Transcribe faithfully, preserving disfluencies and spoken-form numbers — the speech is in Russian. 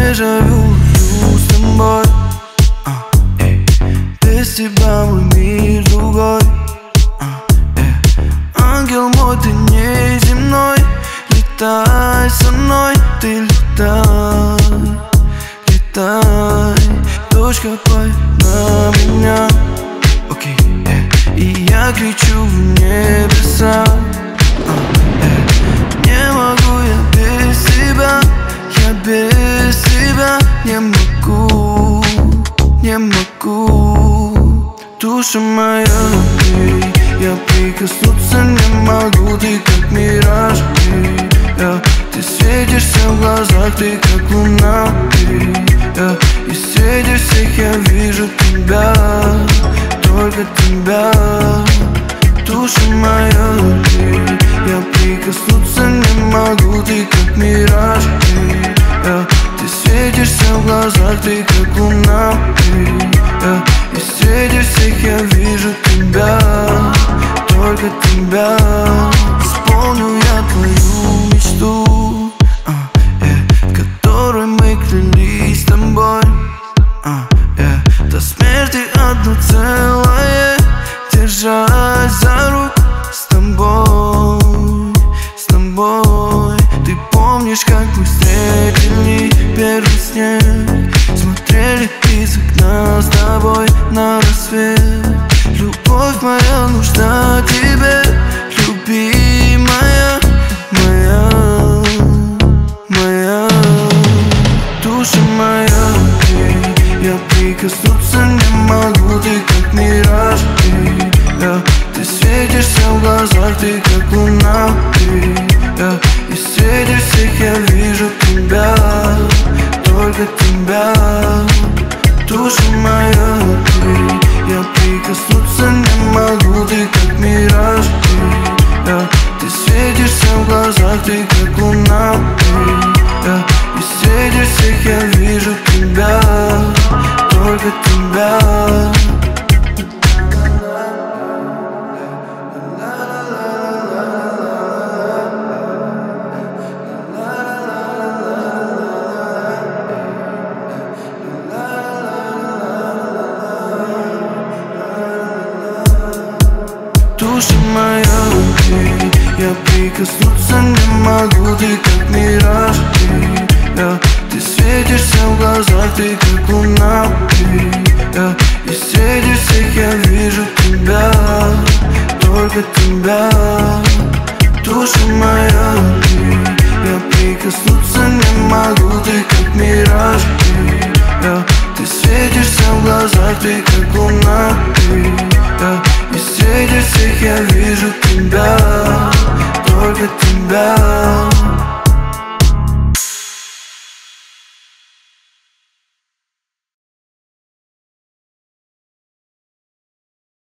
дежавю с тобой. а, эй. Без тебя мой мир другой. а, эй. Ангел мой, ты неземной. Летай со мной, ты летай, летай. Точка пой на меня, окей, okay, и я кричу в небеса. а, Не могу я без тебя, я без тебя не могу, не могу. Душа моя, эй, я прикоснуться не могу. Ты как мираж, эй, я, ты светишься в глазах, ты как луна, эй, я, и среди всех я вижу тебя, только тебя. Душа моя, эй, я прикоснуться не могу. Ты как мираж, эй, я, ты светишься в глазах, ты как луна, эй, я, и среди всех я вижу тебя, только тебя. Исполню я твою мечту, а, э, в которой мы клялись с тобой, а, э, до смерти одно целое, держась за руку с тобой, с тобой. Ты помнишь, как мы встретили первый снег, смотрели из окна с тобой на рассвет. Любовь моя нужна тебе, любимая моя, моя. Душа моя, эй, я прикоснуться не могу. Ты как мираж, эй, я, ты светишься в глазах, ты как луна, эй, я, и среди всех я вижу тебя, только тебя. Душа моя, эй, я прикоснуться не могу. Ты как мираж, эй, я, ты светишься в глазах, ты как луна, эй, я, и среди всех я вижу тебя, только тебя. Душа моя, эй, я прикоснуться не могу. Ты как мираж, эй, я, ты светишься в глазах, ты как луна, эй, я, и среди всех я вижу тебя, только тебя. Душа моя, эй, я прикоснуться не могу. Ты как мираж, эй, я, ты светишься в глазах, ты как луна, эй, я, и среди всех я вижу тебя, только тебя.